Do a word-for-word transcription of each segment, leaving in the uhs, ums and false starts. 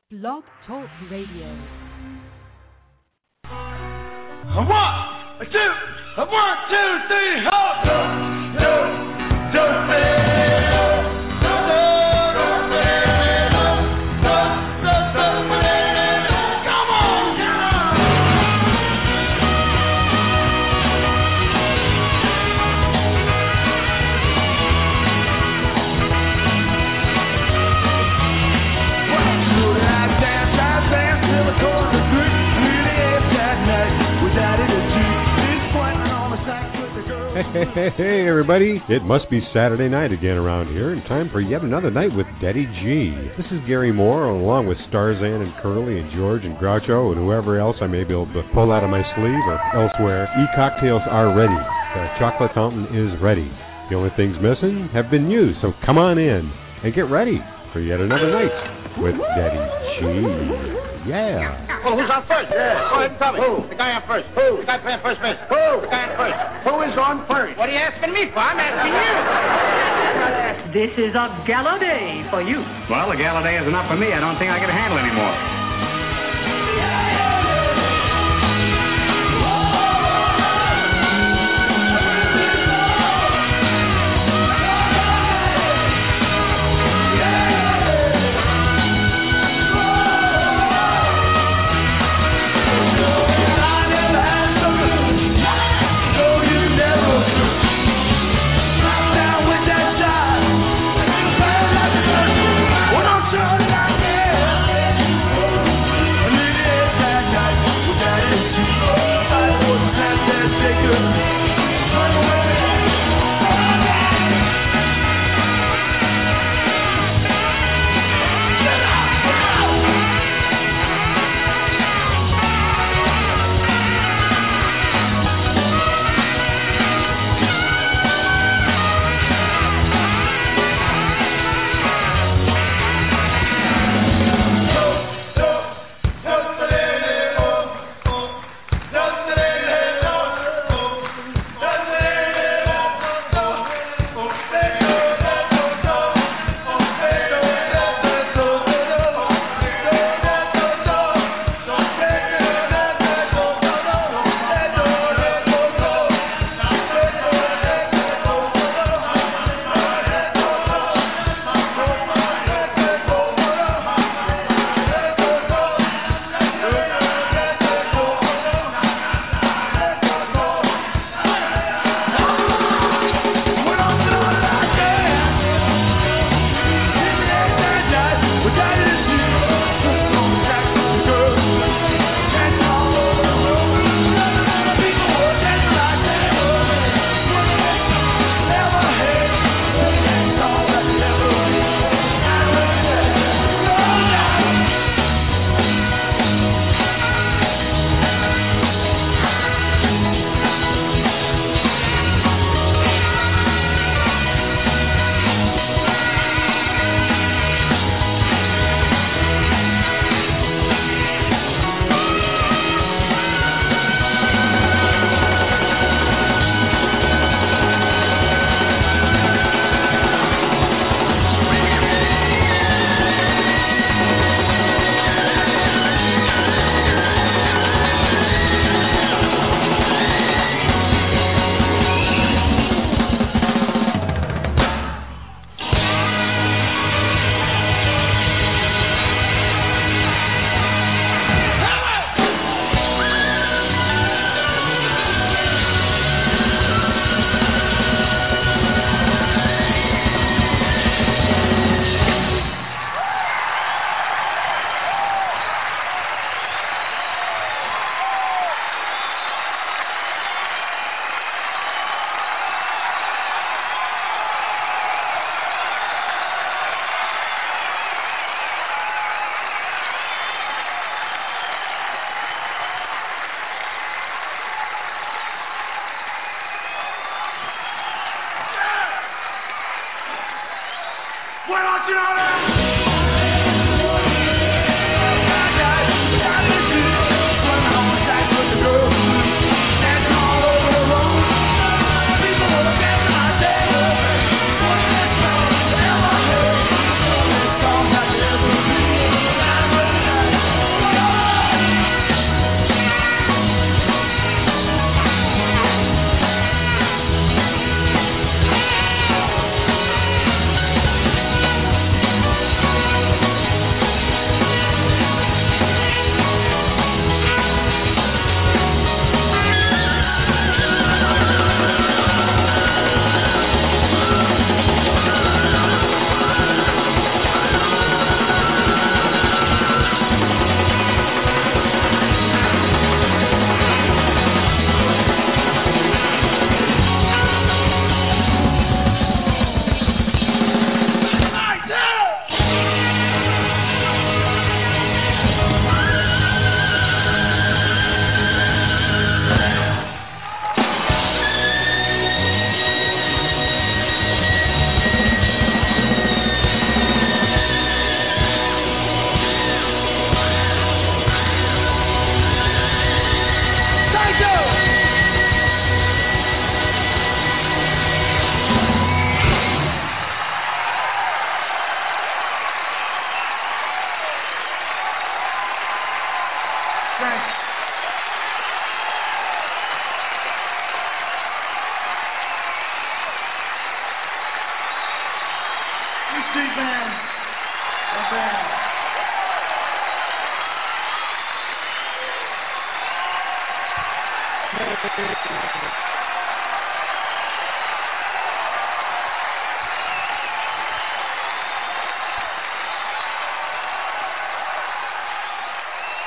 Blog Talk Radio. A one, a two, a one, two, three, hold on, two, two, three. Hey, hey, hey, everybody. It must be Saturday night again around here, and time for yet another night with Daddy G. This is Gary Moore, along with Starzan and Curly and George and Groucho and whoever else I may be able to pull out of my sleeve or elsewhere. E-cocktails are ready. The chocolate fountain is ready. The only things missing have been used, so come on in and get ready for yet another night with Daddy G. Yeah. Well, who's on first? Yeah. Go ahead and tell me. Who? The guy on first. Who? The guy playing first base. Who? The guy on first. Who is on first? What are you asking me for? I'm asking you. This is a gala day for you. Well, a gala day is enough for me. I don't think I can handle anymore.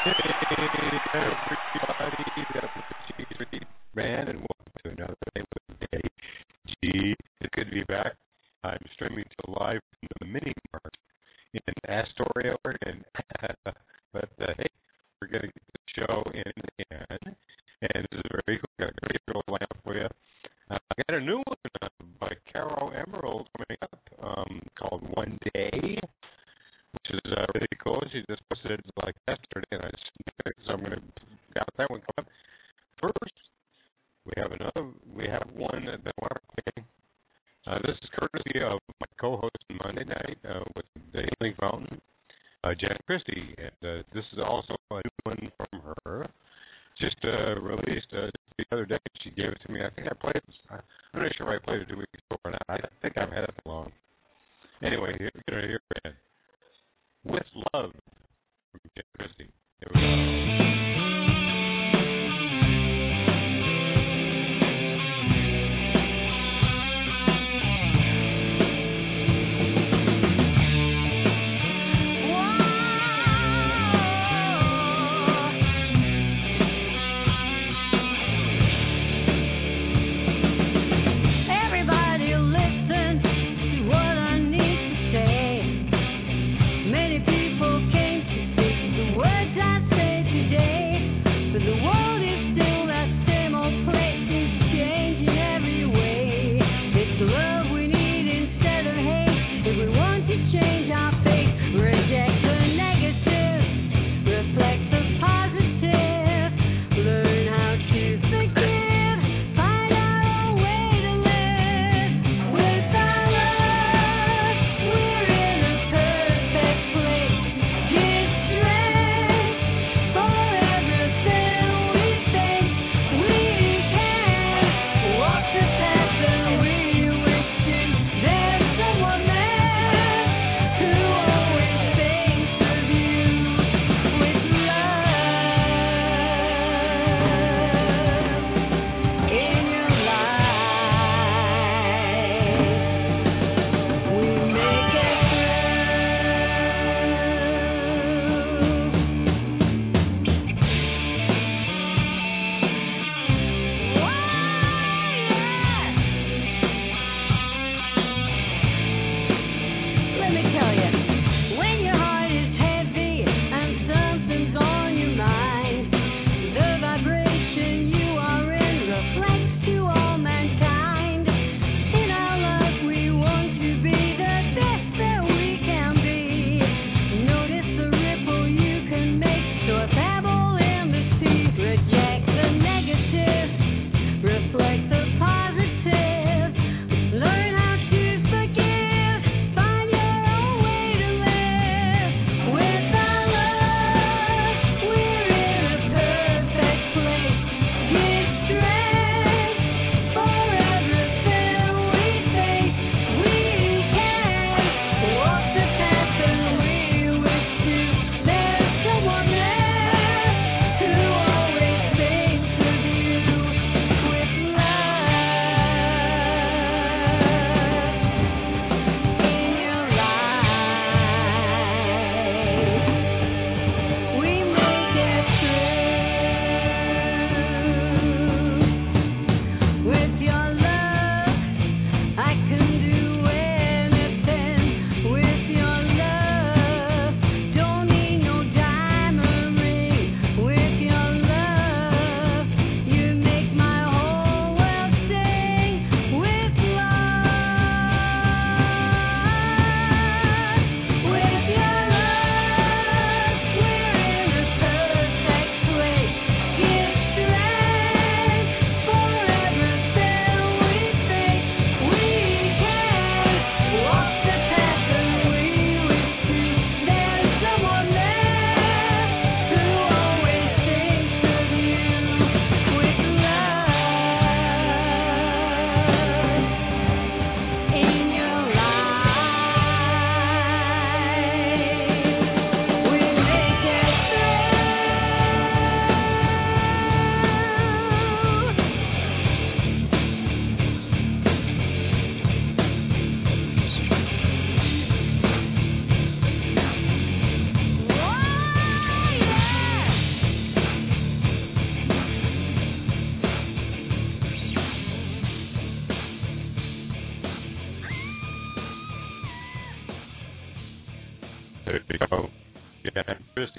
Man, and welcome to another day with Daddy G. It's good to be back. I'm streaming to live from the Mini Mart in Astoria, Oregon. but uh, hey, we're going to get the show in again, and this is very cool. Got a great little lineup for you. Uh, I got a new one uh, by Caro Emerald coming up um, called One Day, which is uh, really cool. She just posted it like yesterday, and I just, so I'm going to got that one coming up. First, we have another. We have one that I want to play. Uh, this is courtesy of my co-host on Monday night uh, with the Healing Fountain, uh, Jen Christie, and uh, this is also a new one from her. Just uh, released uh, the other day. She gave it to me. I think I played it. I'm not sure if I played it two weeks ago or not. I think I've had it for long. Anyway, here we're going to hear it. With Love from Jen Christie. Here we go.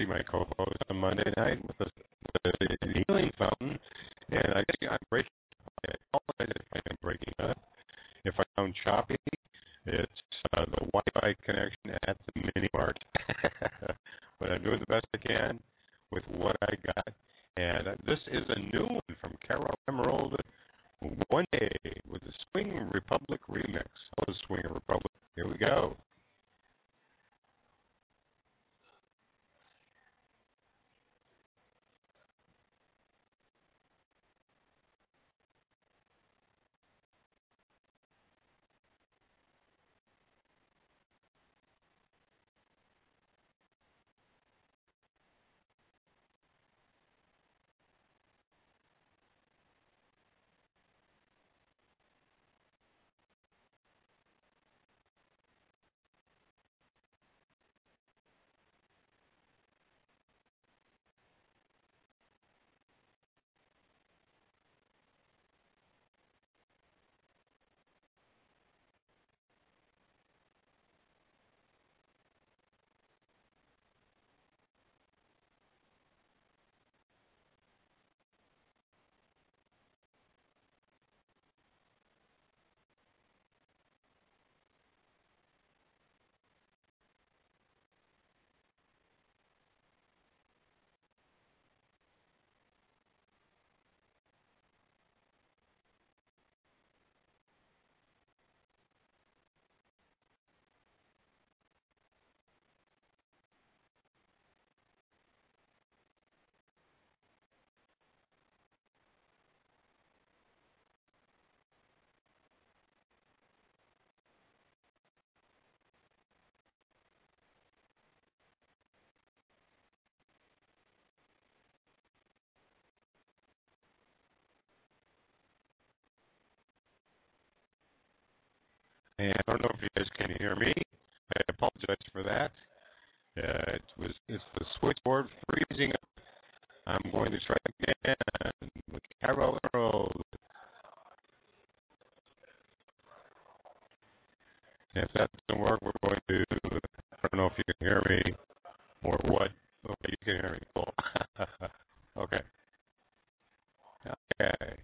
Tracy, my co-host on Monday night with the, the Healing Fountain. And I think I'm breaking. I apologize if I am breaking up. If I sound choppy, it's uh, the Wi-Fi connection at the mini mart. But I'm doing the best I can with what I got. And uh, this is a new one from Carol Emerald, One Day, with the Swing Republic remix. Hello, Swing Republic. Here we go. And I don't know if you guys can hear me. I apologize for that. Uh, it was it's the switchboard freezing up. I'm going to try again with Carol Emerald. If that doesn't work, we're going to, I don't know if you can hear me or what. Okay, you can hear me. Cool. Okay. Okay.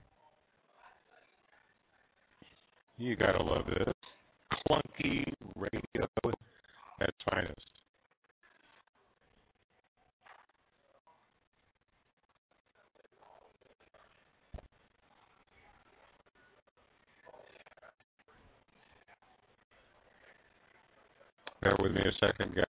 You gotta love this. Clunky radio at its finest. Bear with me a second, guys.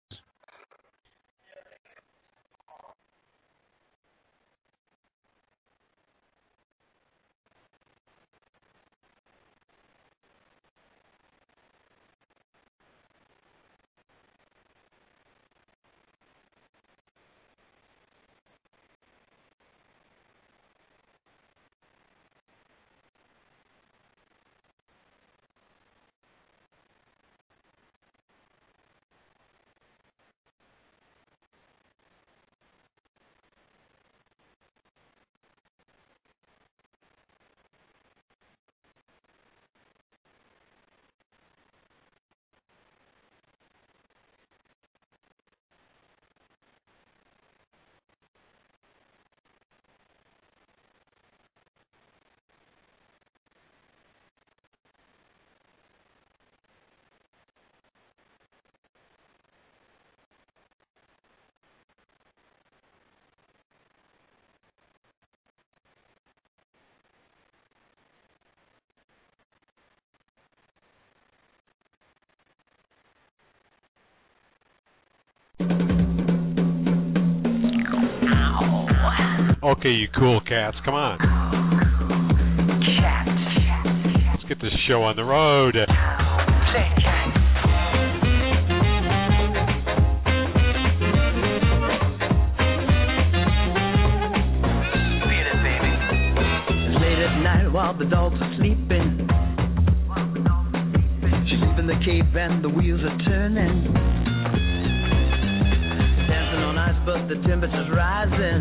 Okay, you cool cats, come on. Cats. Let's get this show on the road. Play cats. Feel it, baby. It's late at night while the dogs are sleeping. She's leaving the cape and the wheels are turning. Dancing on ice, but the temperature's rising.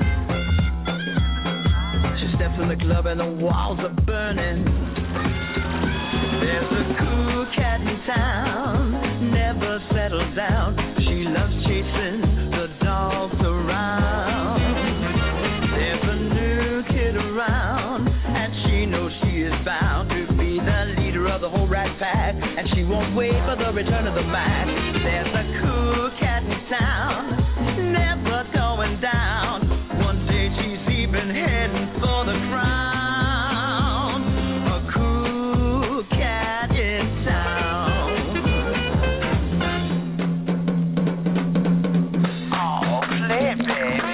Steps in the club and the walls are burning. There's a cool cat in town, never settles down. She loves chasing the dogs around. won't wait for the return of the Mac. There's a cool cat in town, never going down. One day she's even heading for the crown. A cool cat in town. Oh, play it, baby.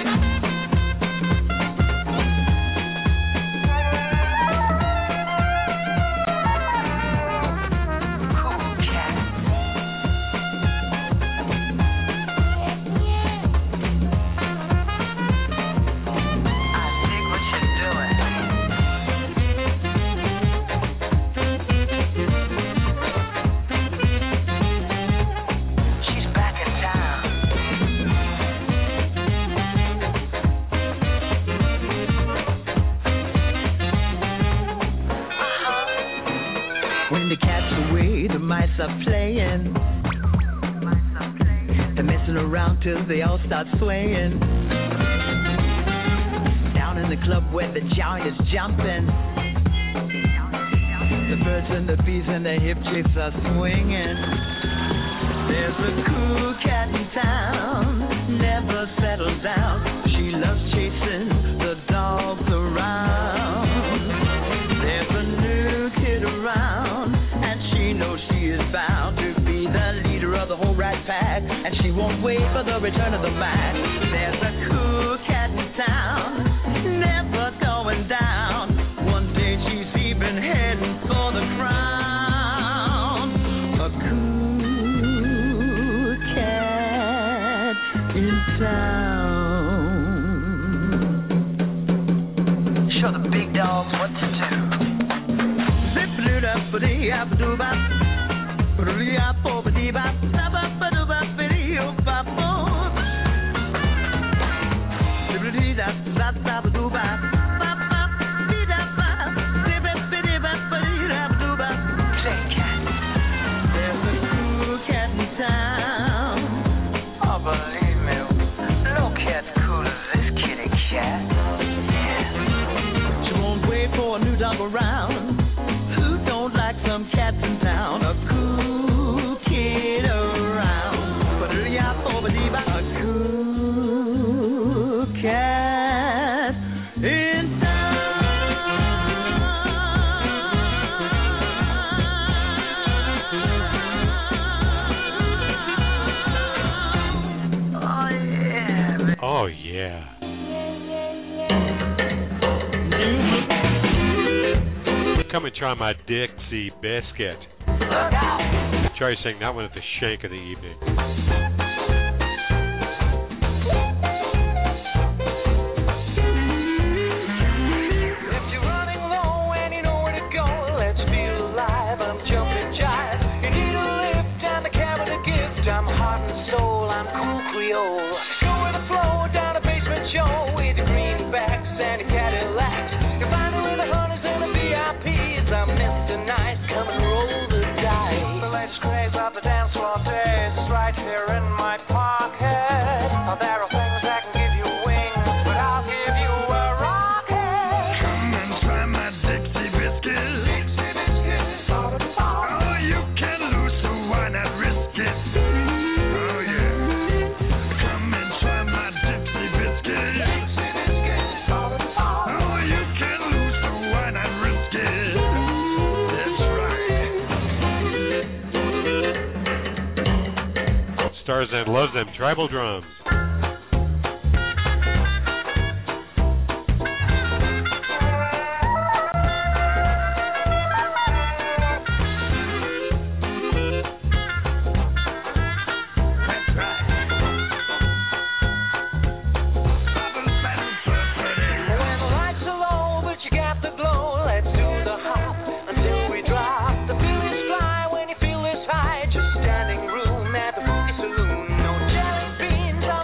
Are playing, they're messing around till they all start swaying. Down in the club where the giant is jumping, the birds and the bees and the hip chicks are swinging. There's a cool cat in town, never settles down. She loves chasing the dogs around. There's a new kid around, and she knows she is bound to be the leader of the whole rat pack, and she won't wait for the return of the Mac. There's a cool cat in town, never going down. One day she's even heading for the crown. A cool cat in town. Show the big dogs what to do. Zip-a-doo-da-ba-dee-a-ba-doo-bop. Ba-doo-dee-a-bo-ba-dee-bop. Ba-ba-ba-doo-bop-ba-dee-oh-bop-bop. Zip-a-doo-da-ba-doo-bop. Ba-ba-dee-da-bop. Zip-a-dee-da-ba-dee-da-ba-doo-bop. Play cat. There's a cool cat in town. Oh, believe me, no cat's cool as this kitty cat. Yeah. She won't wait for a new dog around. Who don't like some cats in town? A cool kid around. But a cool cat in town. Oh yeah. Oh yeah. Come and try my Dixie Biscuit. Try saying that one at the shank of the evening. If you're running low and you know where to go, let's feel alive. I'm jumping jive. You need a lift and a cabin to gift. I'm heart and soul. I'm cool Creole. Go with the flow down a basement show with the greenbacks and the Cadillacs. You find it with the hunters and the V I Ps. I'm Mister Nice. Come and roll the dice. So let's craze up the dance floor days. It's right here in my pocket. Now there are things that can give you wings, but I'll give you a rocket. Come and try my Dixie Biscuit. Dixie biscuit, sort of salt. Oh, you can lose, so why not risk it? Oh, yeah. Come and try my Dixie Biscuit. Dixie biscuit, sort of salt. Oh, you can lose, so why not risk it? That's right. Starzan loves them tribal drums. That's right. Bubble, battle, flirting. When the lights are low, but you got the glow, let's do the hop until we drop. The billies fly when you feel this high. Just standing room at the Boogie Saloon. No jelly beans on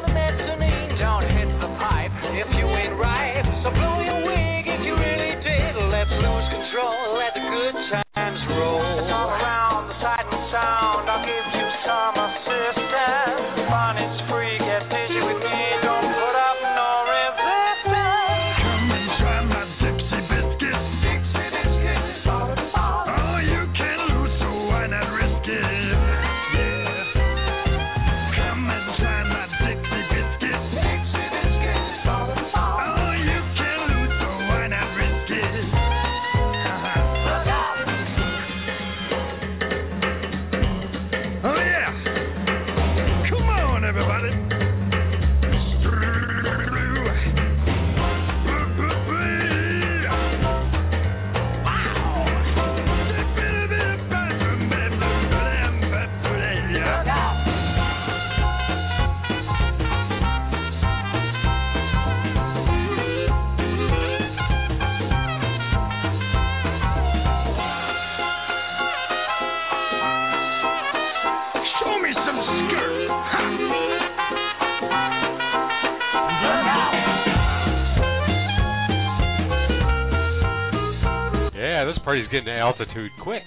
yeah, this party's getting to altitude quick.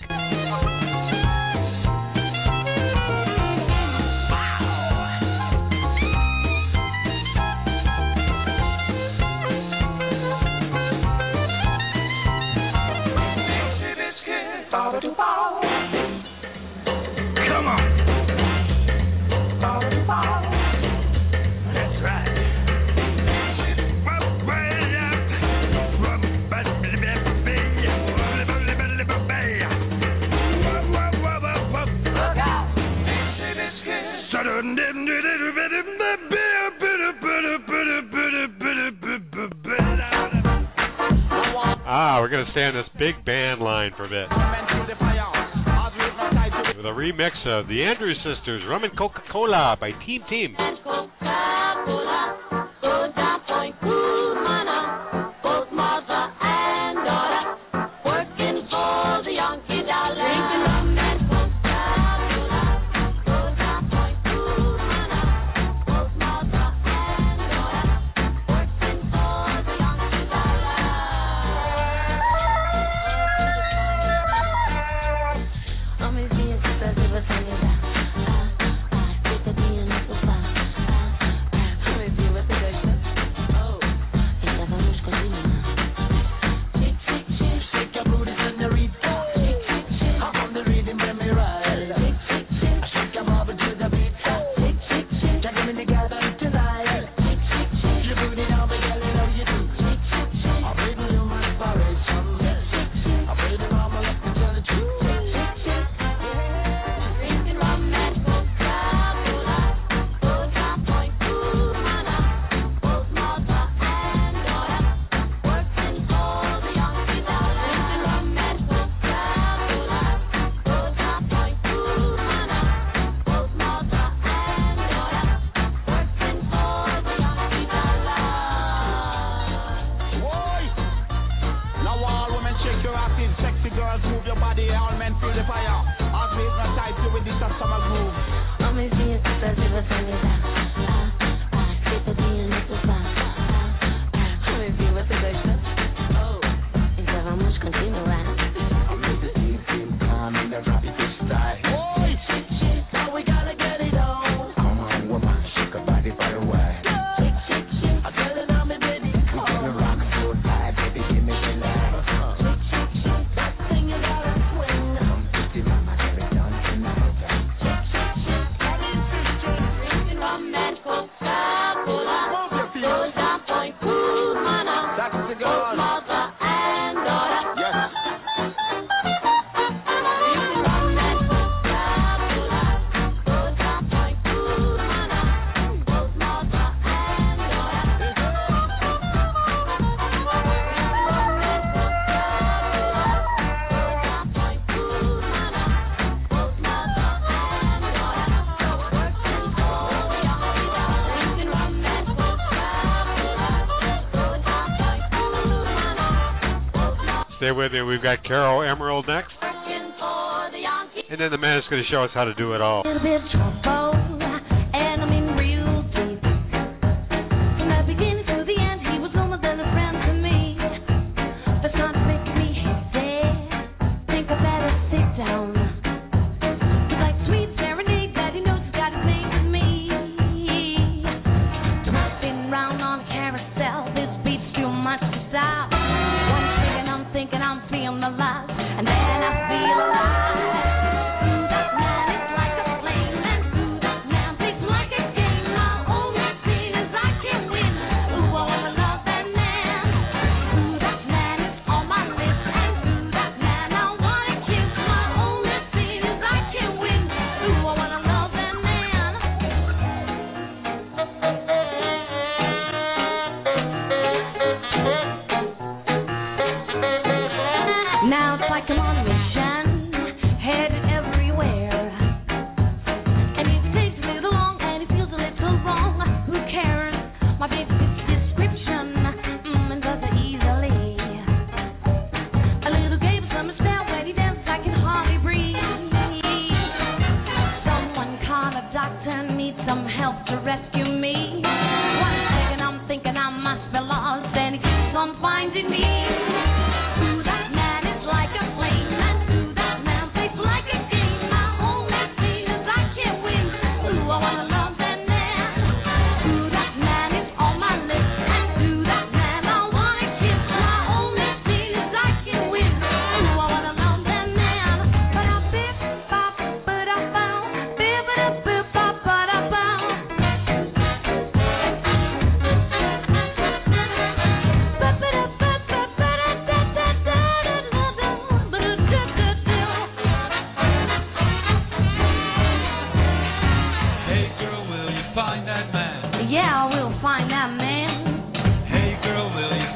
Come on. That's right. Ah, we're going to stay on this big band line for a bit. With a remix of the Andrews Sisters, Rum and Coca-Cola by Team Team. Stay with me. We've got Carol Emerald next. And then the man is going to show us how to do it all. Finding me, ooh, that man is like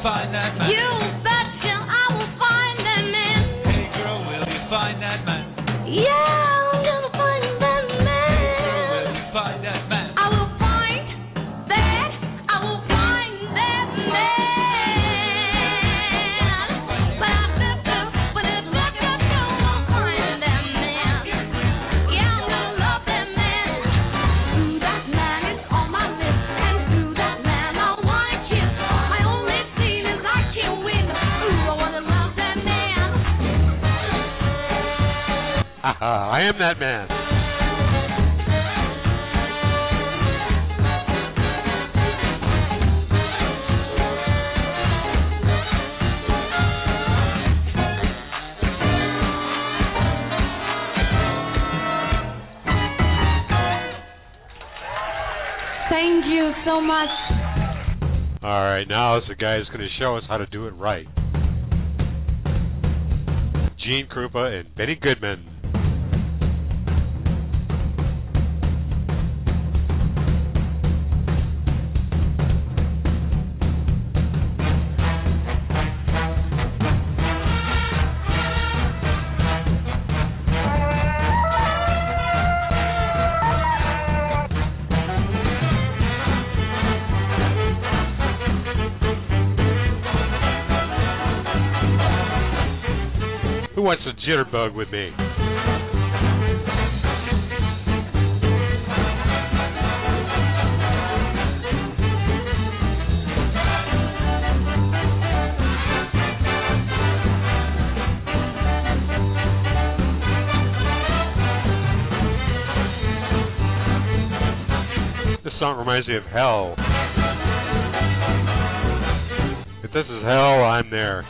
find that man? You betcha I will find that man. Hey girl, will you find that man? Yeah, I'm gonna find that man. Girl, will you find that man? I will find that, I will find that man. But I bet the, but I bet the girl will find that man. Yeah, I'm gonna love that man. Ooh, that man is on my list, and ooh, that man I wanna kiss. My only sin is I can't win. Ooh, I wanna love that man. I am that man. Thank you so much. All right, now it's the guy who's going to show us how to do it right. Gene Krupa and Benny Goodman. Who wants to jitterbug with me? This song reminds me of hell. If this is hell, I'm there.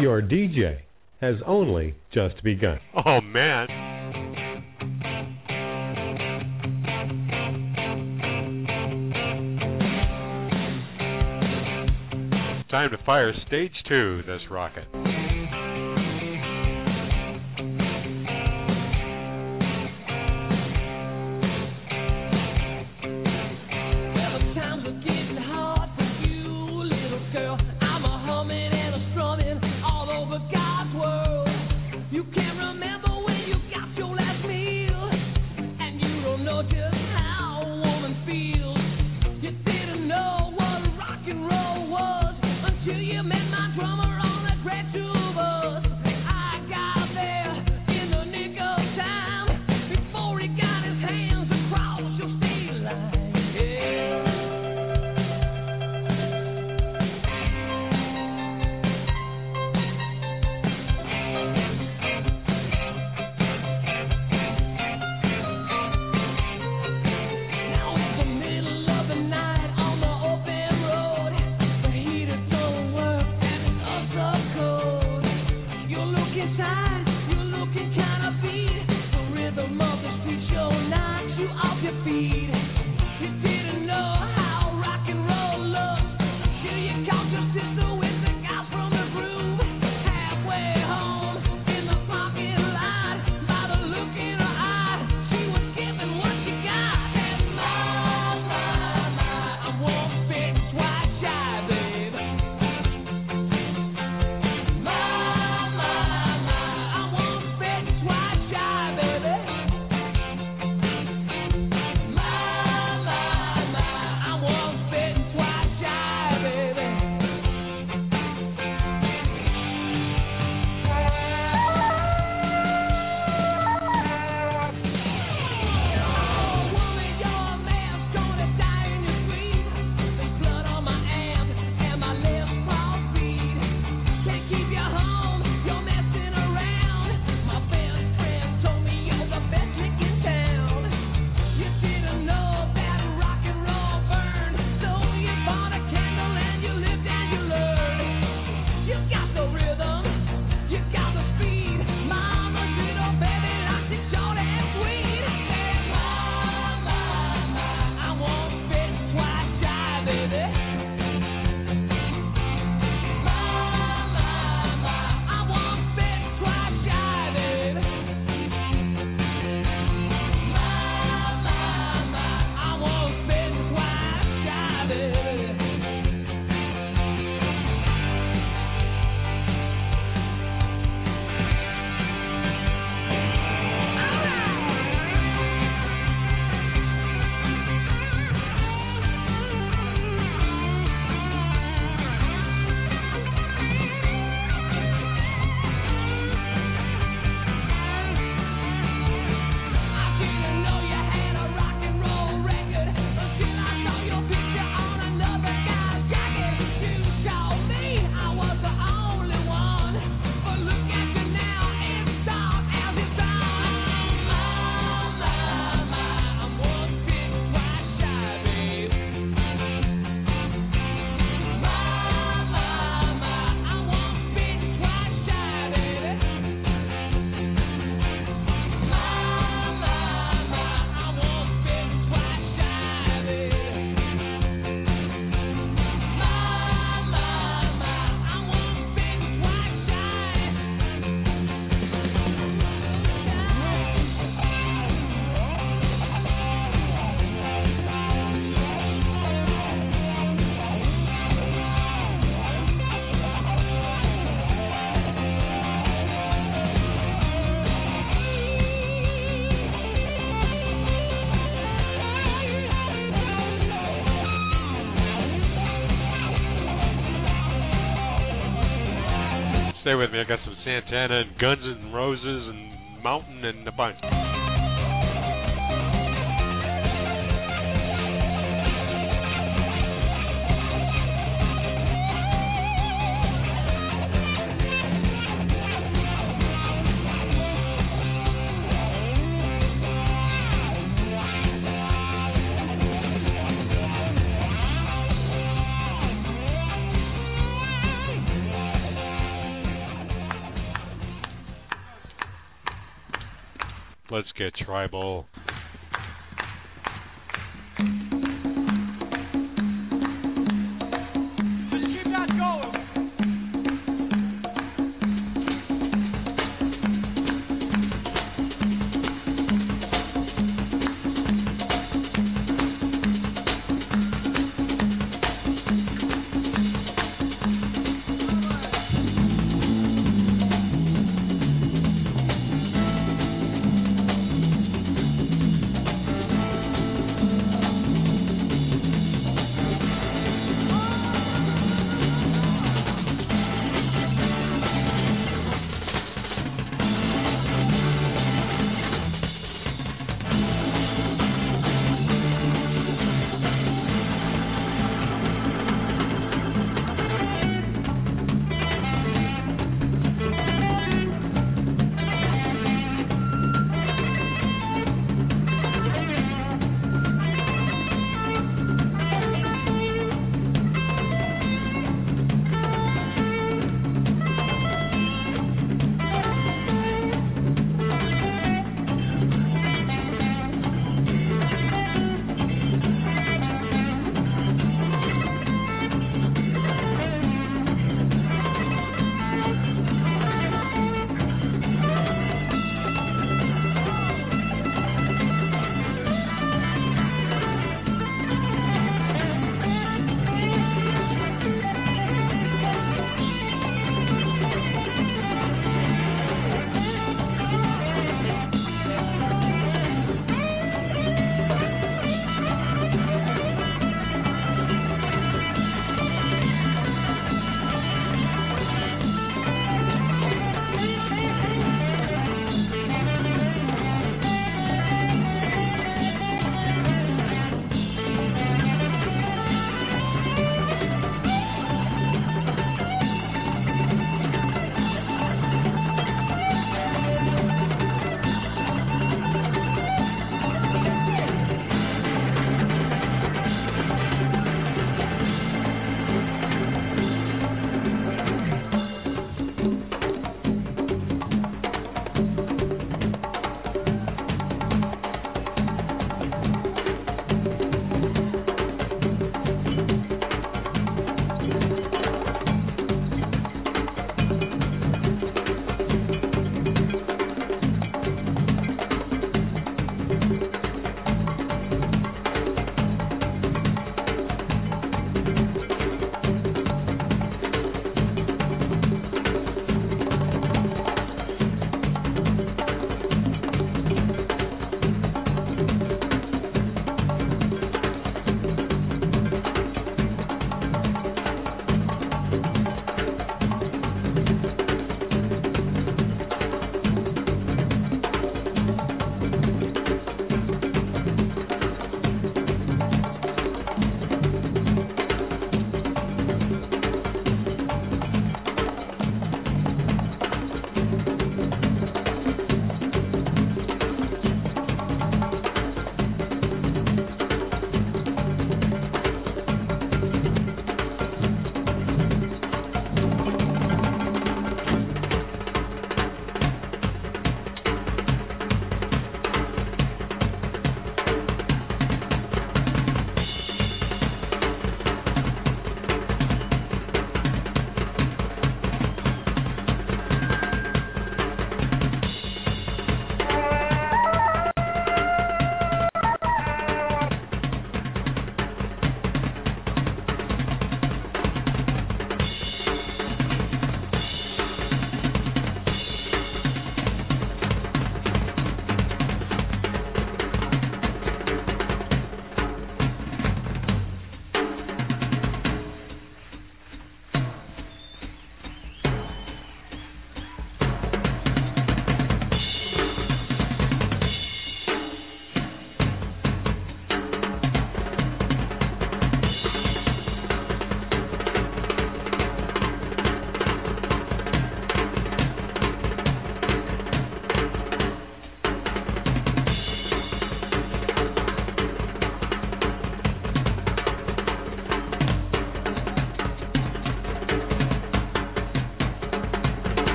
Your D J has only just begun. Oh, man. Time to fire stage two, this rocket. Stay with me. I got some Santana and Guns N' Roses and Mountain and a bunch. Let's get tribal.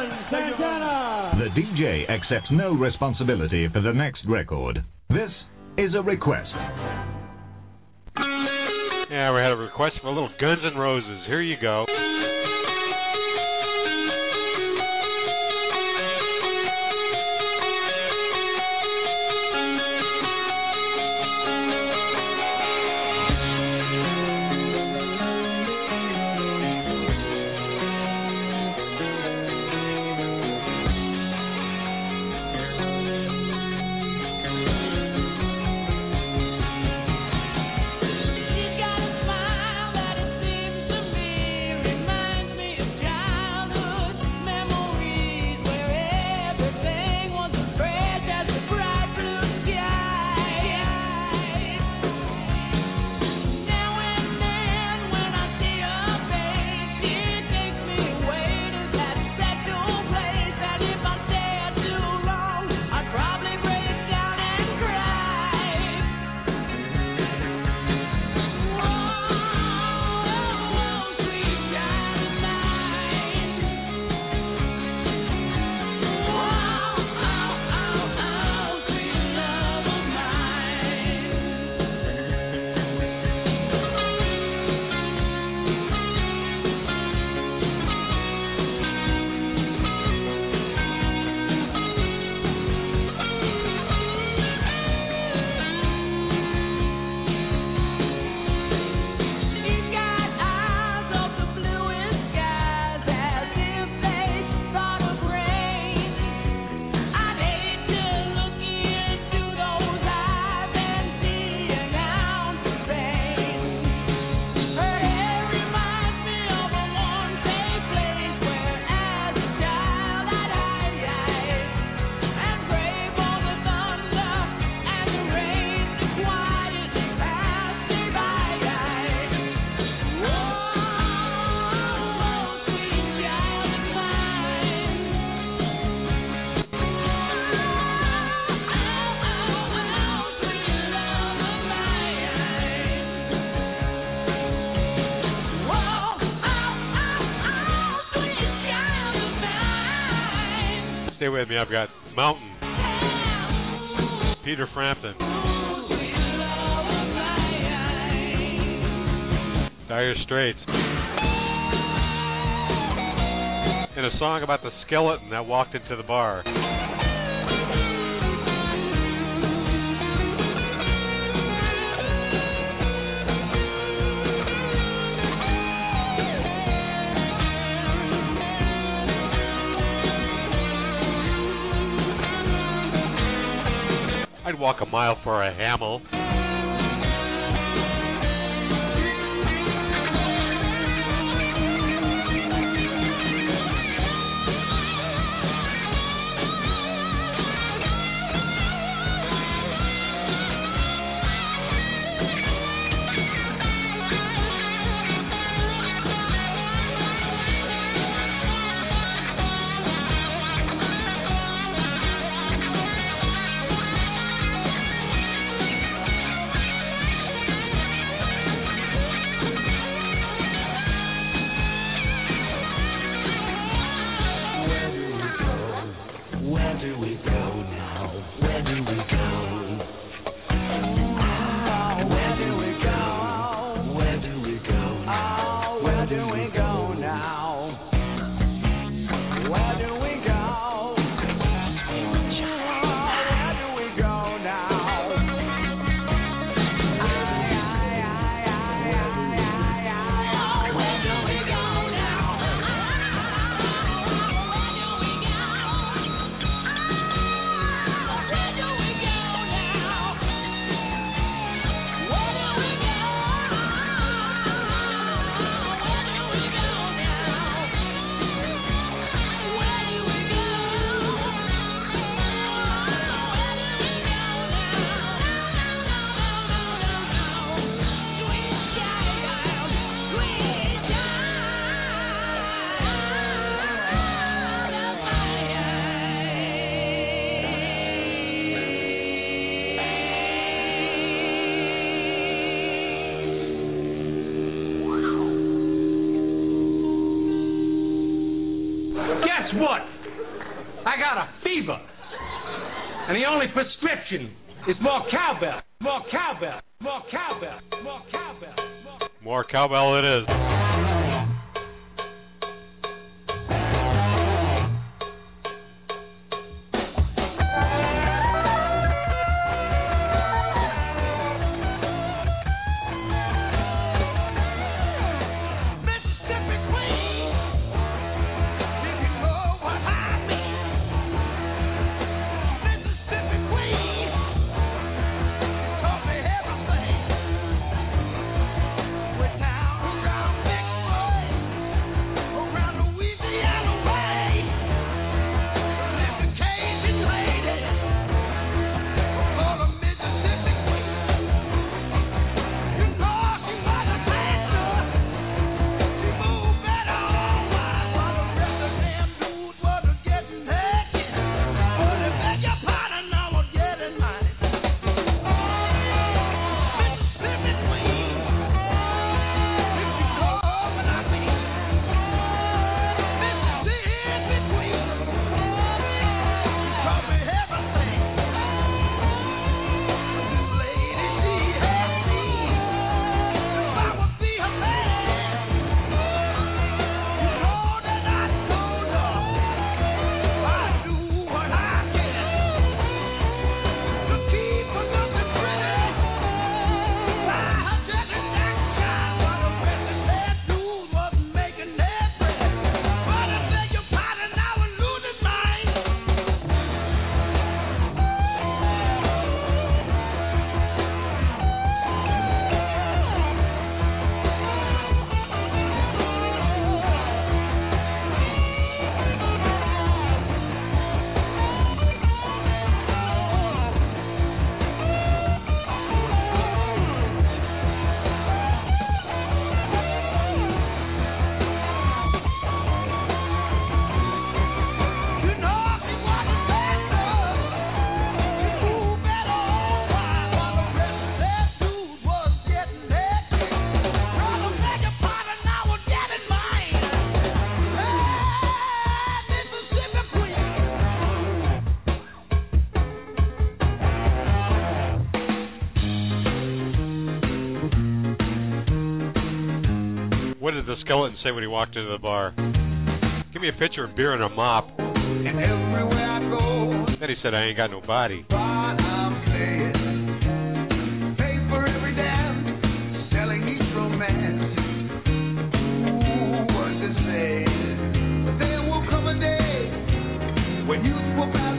Carlin Santana. The D J accepts no responsibility for the next record. This is a request. Yeah, we had a request for a little Guns N' Roses. Here you go. Stay with me. I've got Mountain, Peter Frampton, Dire Straits, and a song about the skeleton that walked into the bar. I'd walk a mile for a Hamel. got a fever. And the only prescription is more cowbell, more cowbell, more cowbell, more cowbell. More, more cowbell it is. What did the skeleton say when he walked into the bar? Give me a pitcher of beer and a mop. And everywhere I go, then he said, I ain't got no body. I'm playing. Pay for every dance, selling each romance. Ooh, what's it say? But there will come a day when youth will pass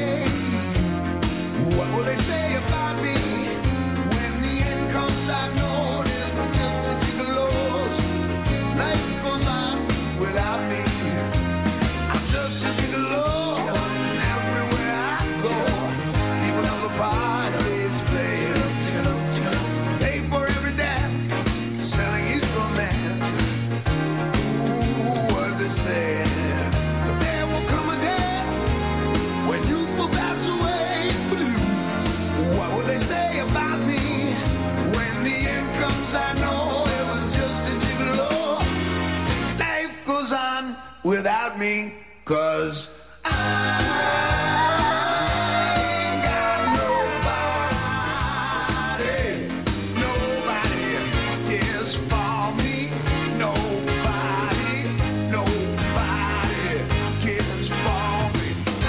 away. What will they say about me? When the end comes, I know there's just a gigolo. Life goes on without me. I'm just a gigolo, and everywhere I go, people know the part of this place. Pay for every dance, selling his romance. Ooh, what they say? But there will come a day when youth will pass away. What will they say about me? When the end comes, I know it was just a gigolo. Life goes on without me, 'cause I ain't got nobody. Nobody cares for me. Nobody, nobody cares for me.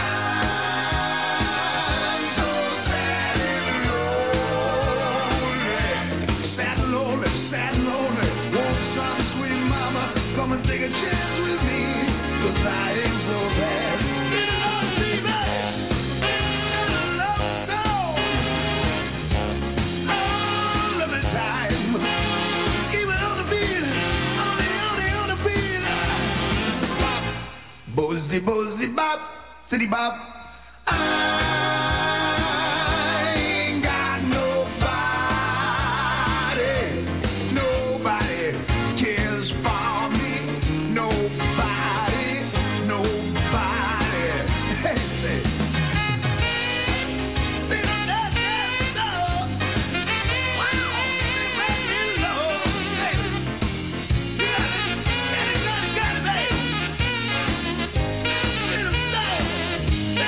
I'm so sad and lonely. Sad and lonely, sad and lonely. Won't some sweet mama come and take a chance with me? 'Cause I ain't so bad. Get along, baby. No, no. Oh, love me time. Even on the beat, on the, on the, on the beat. Bop, bozzy, bozzy, bop, city bop. I ain't got nobody. Nobody cares for me. Nobody, nobody. Hey, say. They don't let me know. Wow, they make me low. Hey, you got it, got it, got it, got it, baby. Little soul.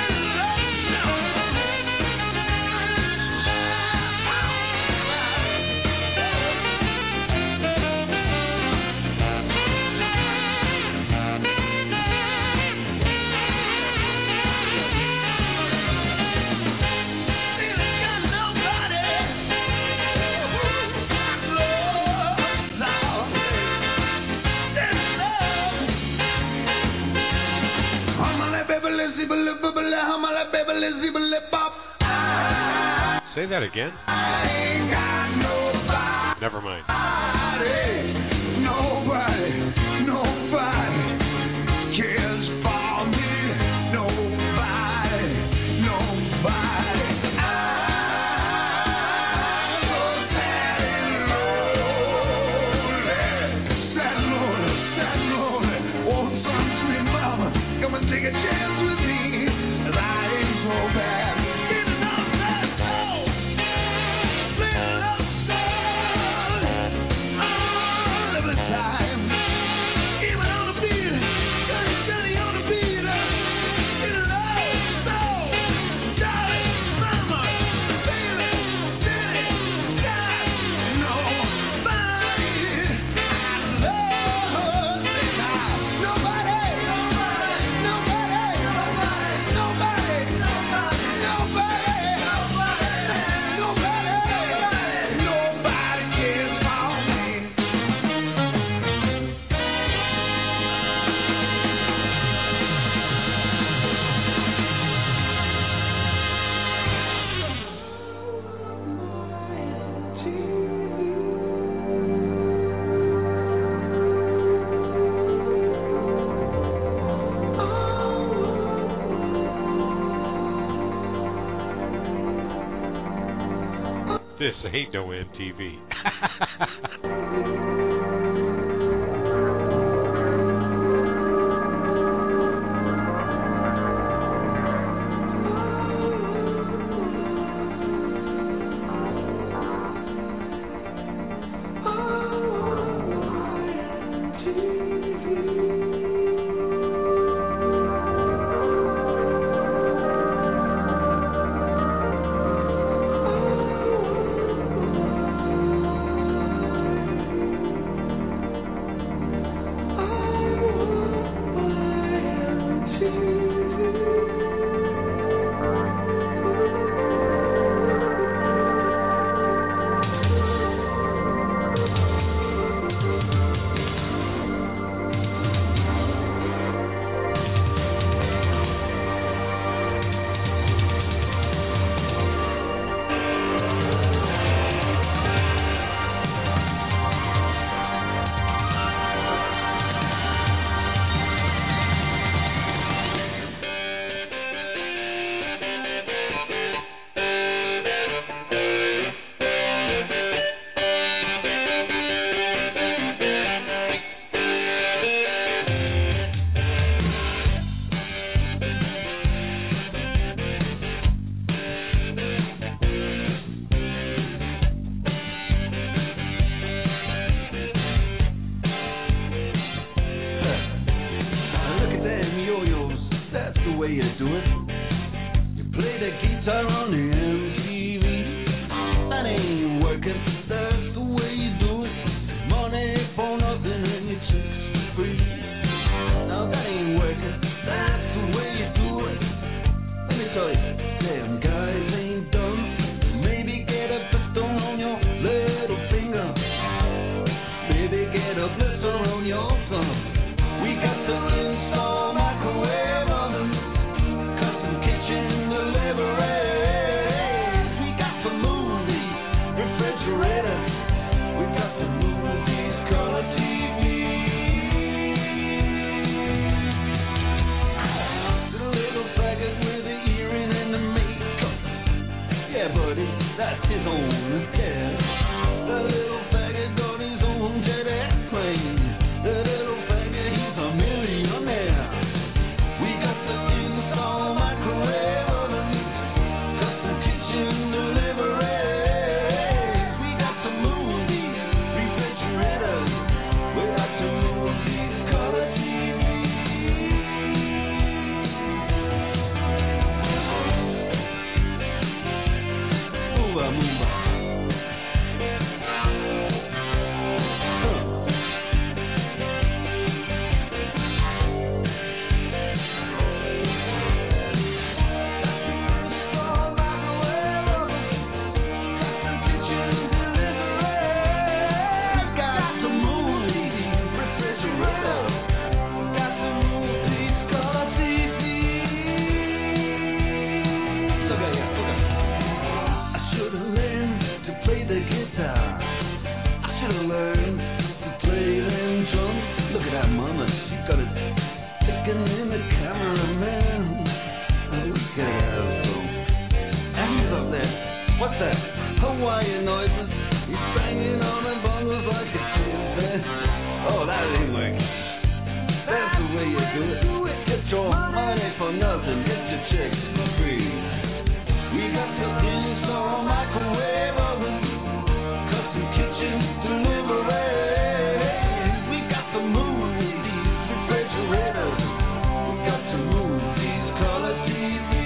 Beverly Zibbly Bop. Say that again. I ain't got nobody. Never mind. Nobody, nobody cares for me. Nobody, nobody. I'm so sad and lonely, sad and lonely, sad and lonely. Oh, some sweet mama, come and take a chance with me, 'cause I ain't so bad. This ain't no M T V. for nothing, get your chicks for free. We got the install microwave oven, custom kitchen delivery. We got to move these refrigerators. We got to move these color T Vs.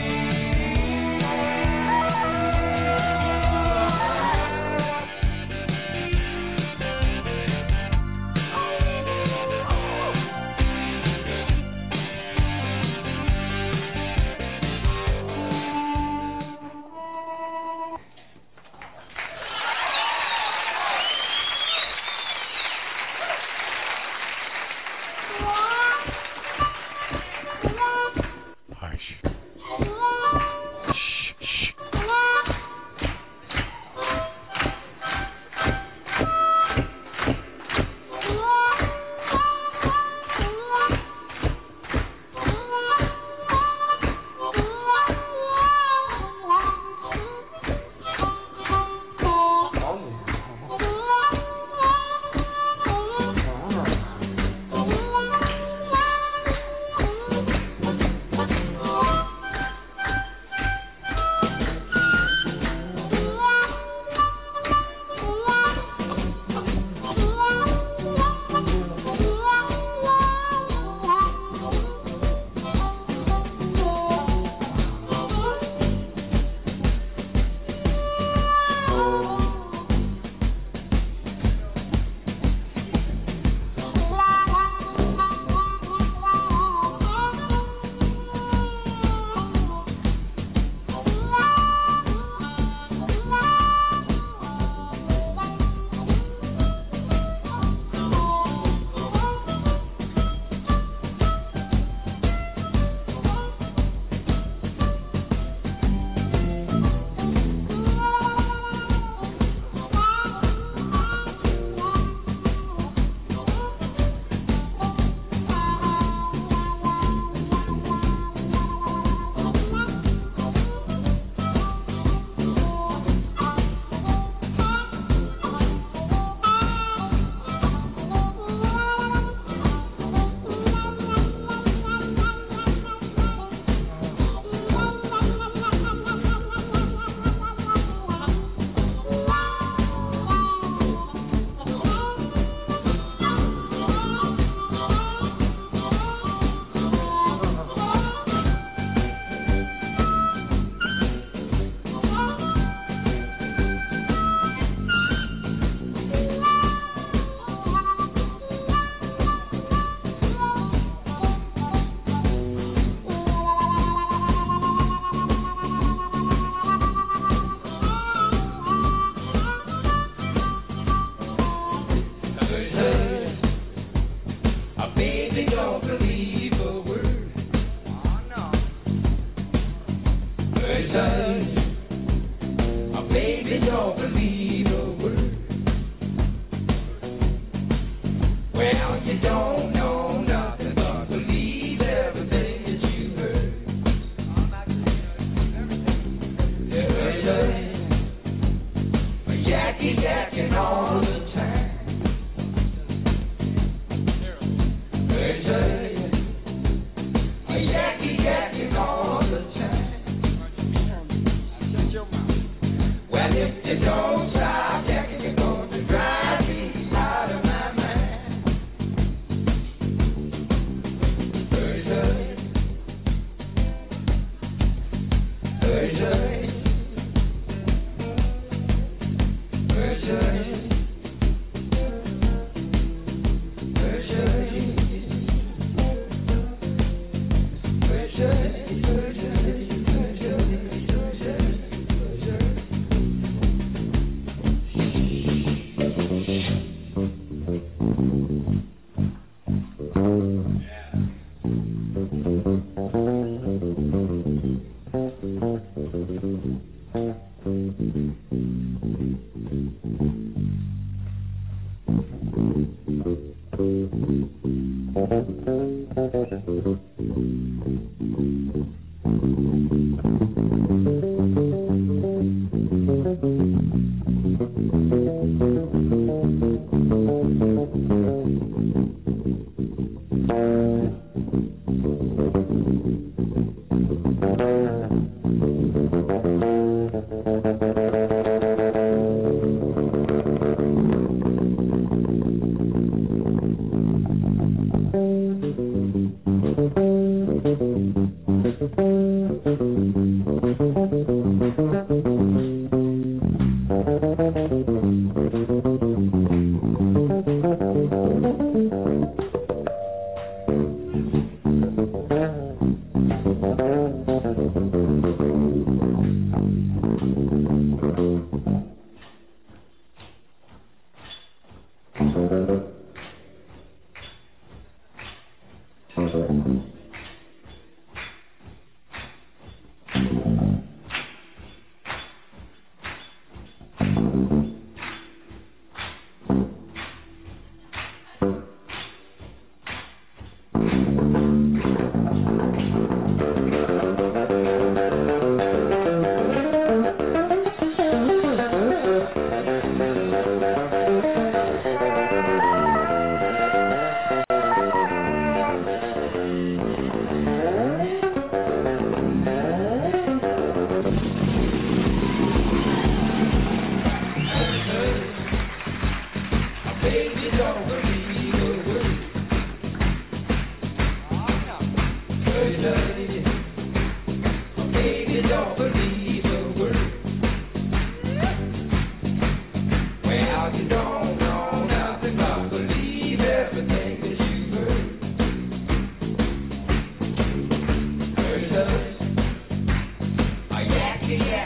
Thank you.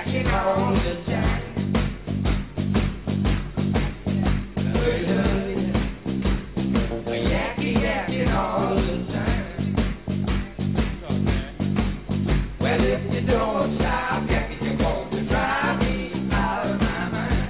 yakking all the time. Yakking, yakking all the time. Well, if you don't stop yakking, you're going to drive me out of my mind.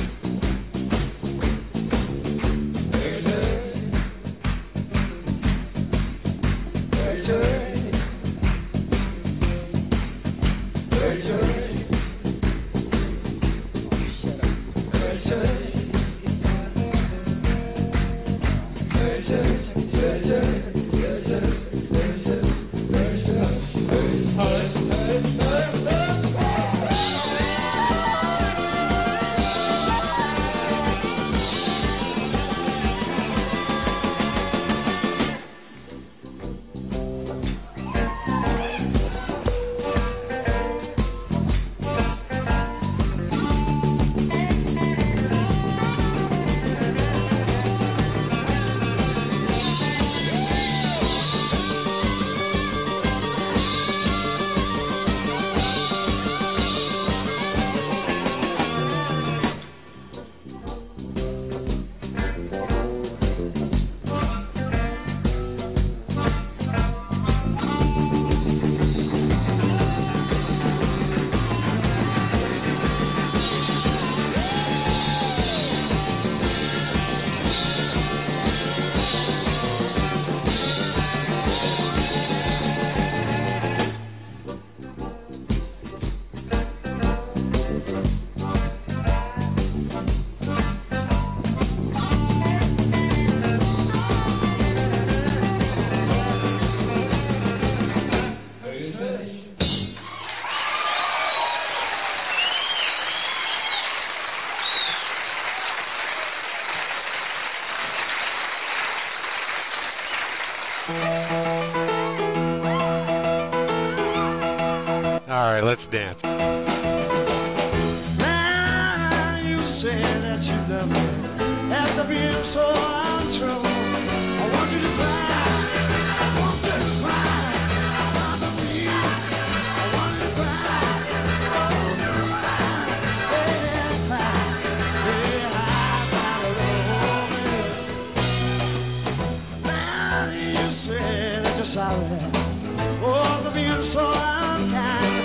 All right, let's dance. Now you say that you love me. After being so untrue, I want you to cry. I want you to cry. I want to be. I want you to cry. I want you to cry. Yeah, cry. Yeah, I gotta love you. Now you say that you're sorry. Oh, for being so unkind.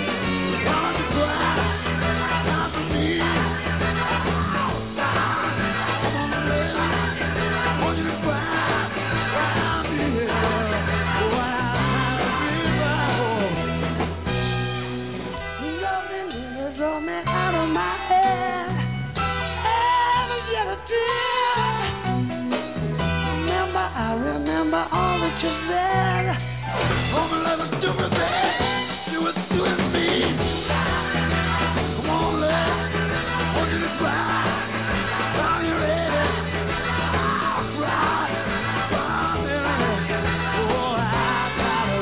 All that you said, come and let us do it, baby. Do it, do it, me. Come on, let I want you to cry. Are you ready? Cry, cry, baby. Oh, I gotta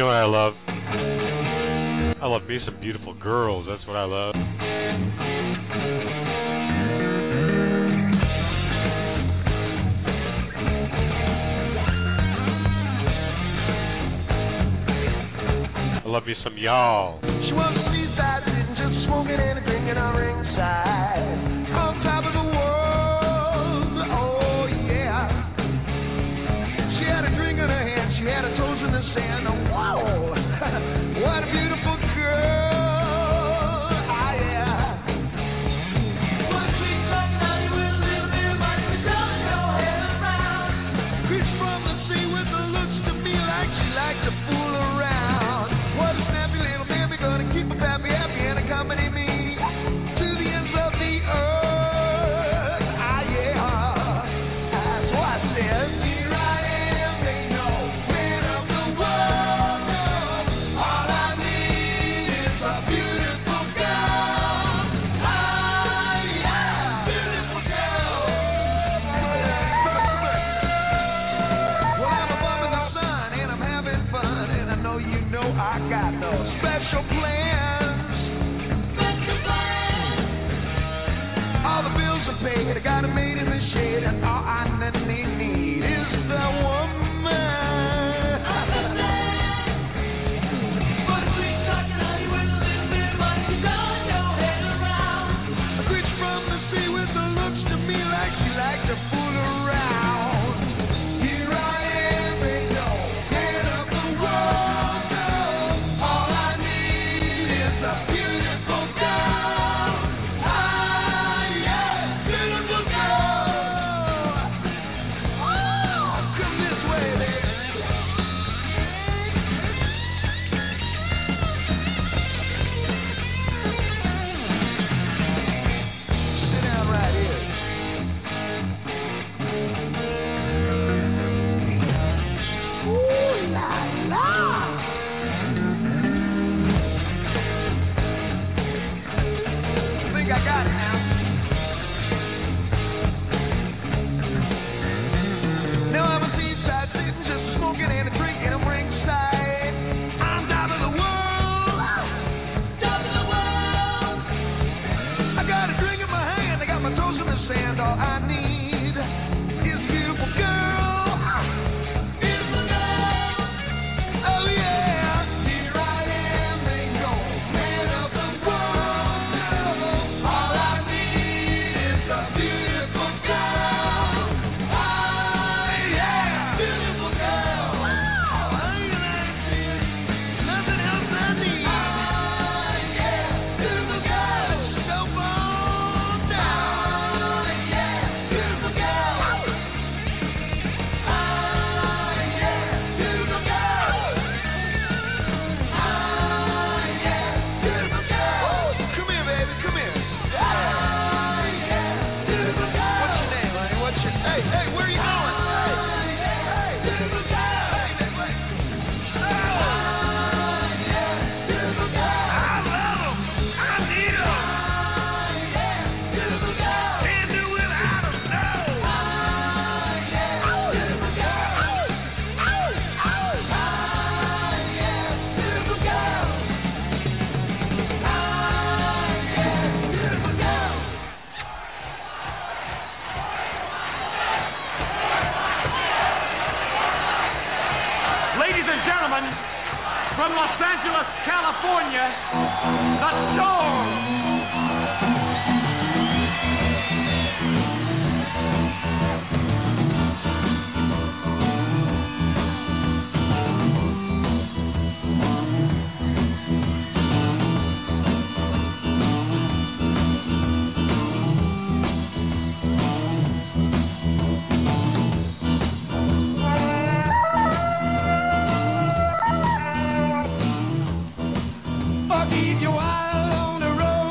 know what I love? I love me some beautiful girls. That's what I love. I love me some y'all. She was a seaside sitting, just smoking and drinking on ringside, on top of the world. Oh yeah. She had a drink in her hand, she had her toes in the sand. Whoa, what a beautiful girl. Ah yeah. One sweet night, now you will live there, but you turn your head around. Fish from the sea with the looks to me like she liked to fool around. What a snappy little baby, gonna keep her happy, happy and accompany me to the ends of the earth. Ah yeah. That's what I said. Here I am, they know, man of the world. All I need is a beautiful girl. Ah yeah, beautiful girl. Well, I'm a bum in the sun and I'm having fun, and I know you know I got those special plans. Special plans. All the bills are paid, I got 'em made in the shade, and all I need is the woman. But a sweet talking honey with a little bit of money, you turn your head around. A bitch from the sea with the looks to me like she liked to fool around. Here I am, they know, man of the world. All I need is a beautiful girl. Ah yeah, beautiful girl. Oh, come this way, baby. Sit down right here. Ooh la la. I think I got it now. Now I'm a seaside sitting, just smoking and drinking. I'm ringside. I'm top of the world. Top of the world. I got a drink in my hand. I got my toes in the sand. All I need is a beautiful girl. Beautiful girl. Oh yeah. Here I am, they know, man of the world. All I need is a beautiful girl. Ah yeah, beautiful girl. Oh, yeah, nothing else I need. Ah yeah, beautiful girl. So far down. Yeah, beautiful girl. Ah yeah, beautiful girl. Ah yeah, beautiful girl. Come here, baby, come here. Ah yeah, beautiful girl. What's your name, honey? What's your hey, hey, where are you going? Hey, hey, beautiful girl. Hey, wait. Ah yeah, beautiful girl. I love 'em. I need 'em. Ah yeah, beautiful girl. Can't do without 'em, no. Ah yeah, beautiful girl. Ah yeah, beautiful girl. Ah yeah, beautiful girl. Ladies and gentlemen, from Los Angeles, California, the Storm. I'll keep you wild on the road.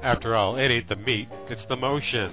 After all, it ain't the meat, it's the motion.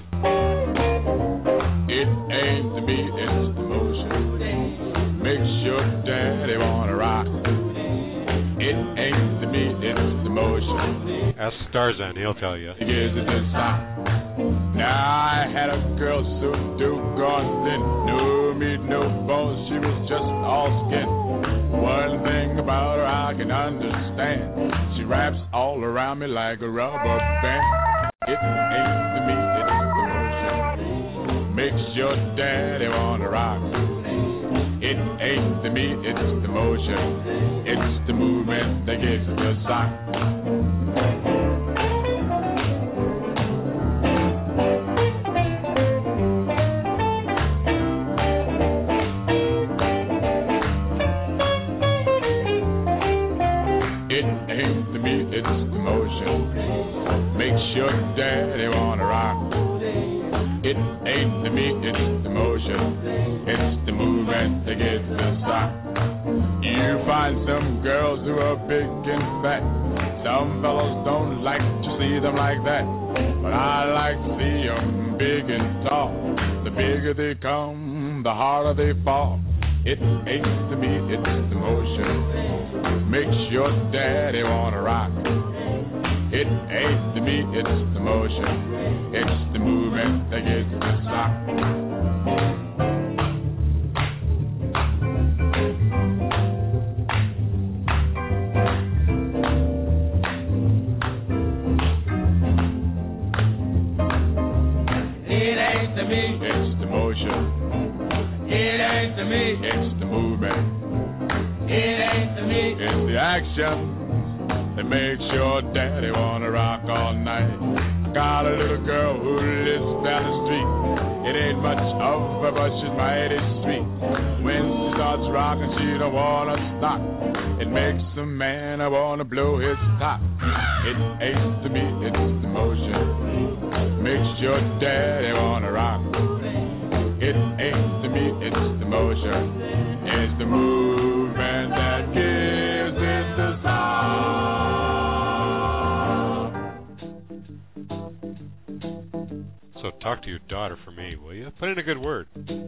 It ain't the meat, it's the motion. Makes your daddy wanna rock. It ain't the meat, it's the motion. Ask Starzan, he'll tell you. He gives it a sock. Now I had a girl so doggone thin, no meat, no bones, she was just all skin. One thing about her I can understand, she wraps all around me like a rubber band. It ain't the meat, it's the motion. Makes your daddy wanna rock. It ain't the meat, it's the motion. It's the movement that gives it the sock. It's the motion, makes your daddy wanna rock. It ain't the meat, it's the motion, it's the movement that gets the sock. You find some girls who are big and fat, some fellows don't like to see them like that, but I like to see them big and tall. The bigger they come, the harder they fall. It ain't the meat, it's the motion, makes your daddy wanna rock. It ain't the meat, it's the motion, it's the movement that gets the sock. It ain't the meat, it's the motion. It ain't the meat, it's the movement. It ain't the meat, it's the action that makes your daddy wanna rock all night. I got a little girl who lives down the street. It ain't much of her, but she's mighty sweet. When she starts rocking, she don't wanna stop. It makes a man wanna blow his top. It ain't the meat, it's the motion. Makes your daddy wanna rock. It ain't the meat, it's the motion. It's the movement that gives it the sound. So talk to your daughter for me, will you? Put in a good word.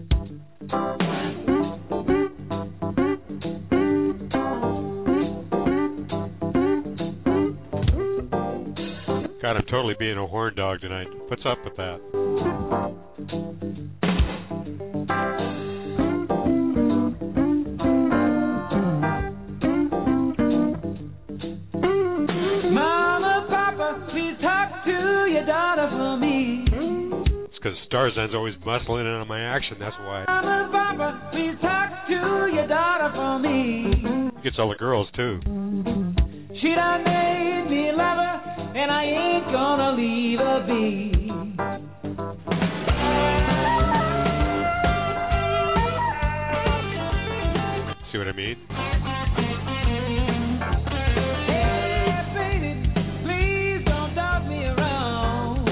God, I'm totally being a horn dog tonight. What's up with that? Mama, Papa, please talk to your daughter for me. It's because Starzan's always muscling in on my action, that's why. Mama, Papa, please talk to your daughter for me. Gets all the girls, too. She done made me love her, and I ain't gonna leave her be. See what I mean? Hey, baby, please don't dog me around.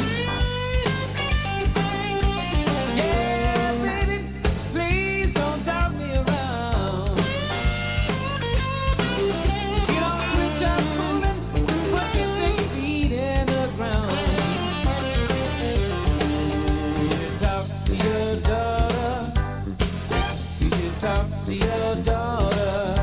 Yeah, baby, please don't dog me around. You don't quit just moving, put your six feet in the ground. You can talk to your daughter. You can talk to your daughter.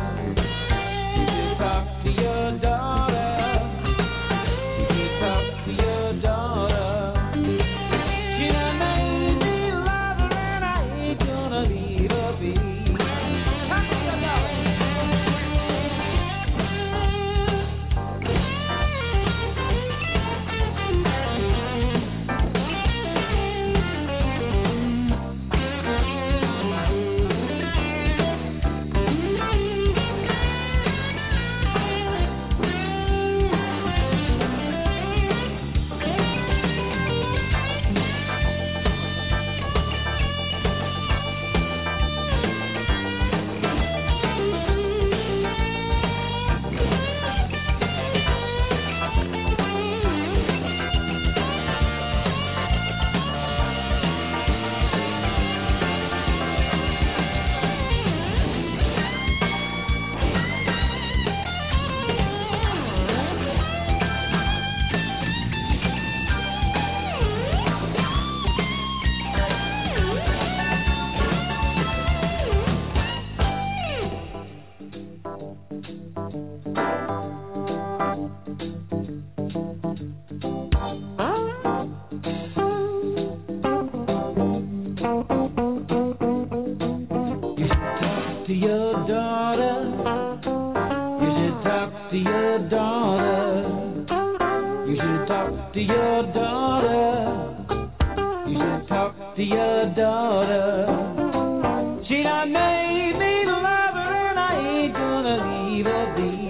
To your daughter, you should talk to your daughter. You should talk to your daughter. You should talk to your daughter. She done made me love her and I ain't gonna leave her be.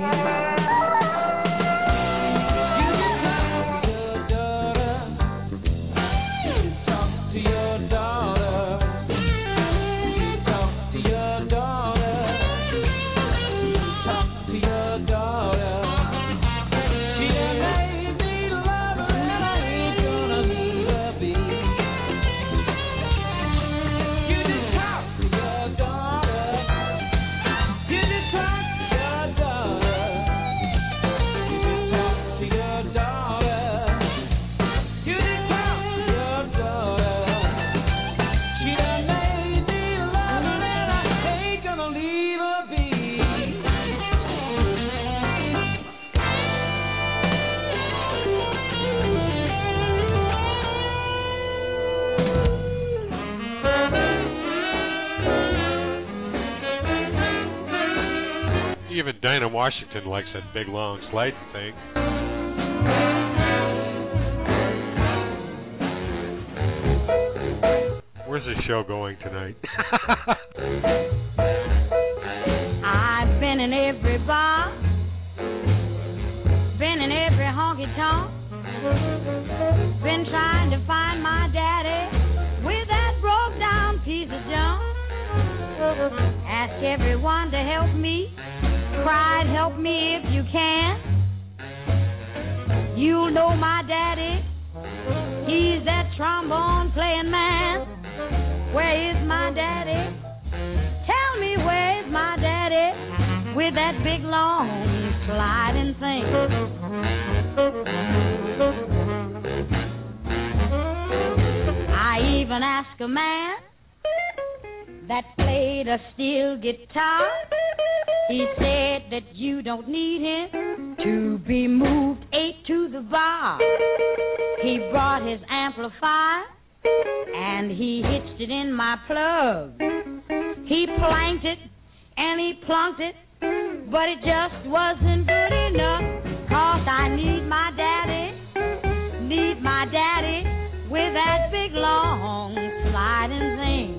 You should talk to your daughter. You should talk to your daughter. You should talk to your daughter. Even Dinah Washington likes that big, long sliding thing. Where's the show going tonight? I've been in every bar, been in every honky tonk, been trying to find my daddy with that broke down piece of junk. Ask everyone to help me. Cried, help me if you can. You know my daddy. He's that trombone playing man. Where is my daddy? Tell me where's my daddy with that big long sliding thing. I even asked a man that played a steel guitar. He said that you don't need him to be moved eight to the bar. He brought his amplifier and he hitched it in my plug. He planked it and he plunked it, but it just wasn't good enough. Cause I need my daddy, need my daddy with that big long sliding thing.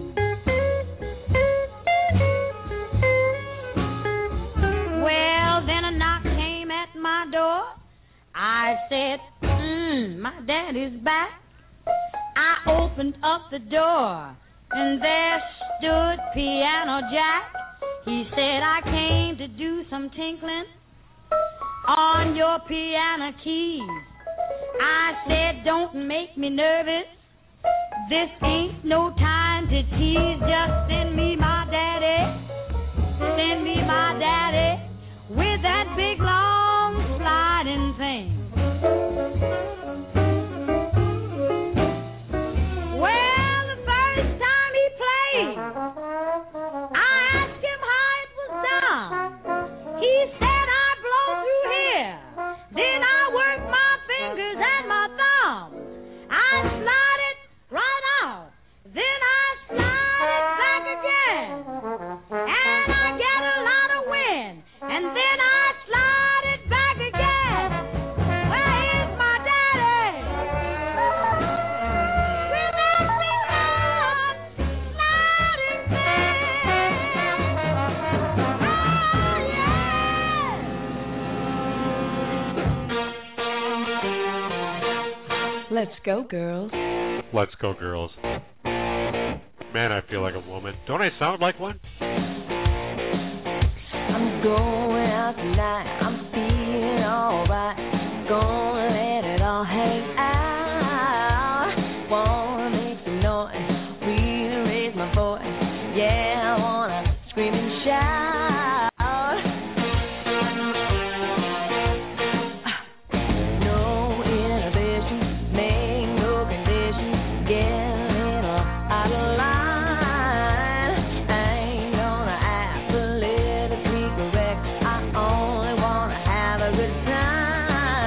Well, then a knock came at my door. I said, mm, my daddy's back. I opened up the door, and there stood Piano Jack. He said, I came to do some tinkling on your piano keys. I said, don't make me nervous. This ain't no time to tease. Just send me my daddy. Send me my daddy with that big long sliding thing. Well, the first time he played, I asked him how it was done. He said, I blow through here, then I work my fingers and my thumb. I slide it right out, then I slide it back again, and I get a lot of wind, and then I slide it back again. Where is my daddy? With that big long sliding thing. Oh, yeah. Let's go, girls. Let's go, girls. Man, I feel like a woman. Don't I sound like one? I'm going out tonight. I'm feeling alright. Gonna let it all hang out. Wanna make some noise. Really raise my voice. Yeah, I wanna scream and shout. No inhibition, make no condition. Get a little out of line. I ain't gonna act politically correct. I only wanna have a good time.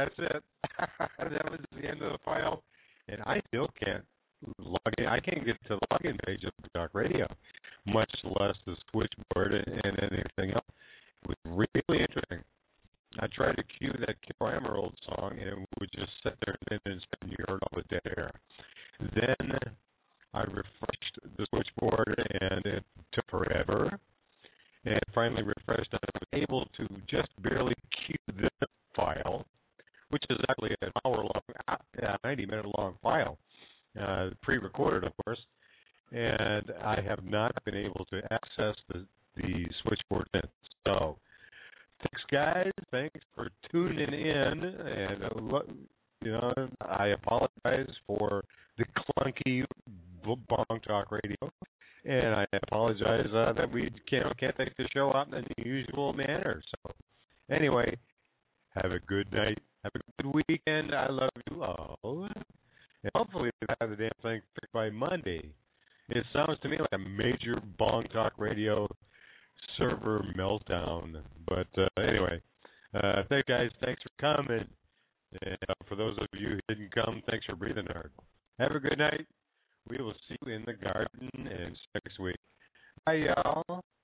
that's it. That was the end of the file, and I still can't log in. I can't get to the login page of Talk Radio, much less the switchboard and, and anything else. It was really interesting. I tried to cue that Carol Emerald song, and it would just sit there and spin. You heard all the dead air. Then I refreshed the switchboard, and it took forever. And finally refreshed, I was able to just barely cue the file, which is actually an hour-long, uh, ninety-minute-long file, uh, pre-recorded, of course. And I have not been able to access the, the switchboard since. So, thanks, guys. Thanks for tuning in. And, uh, look, you know, I apologize for the clunky Bong Talk Radio. And I apologize uh, that we can't, can't take the show out in the usual manner. So, anyway, have a good night. Have a good weekend. I love you all. And hopefully we'll have the damn thing fixed by Monday. It sounds to me like a major Bong Talk Radio server meltdown. But uh, anyway, uh, thanks, guys. Thanks for coming. And uh, for those of you who didn't come, thanks for breathing hard. Have a good night. We will see you in the garden and next week. Bye, y'all.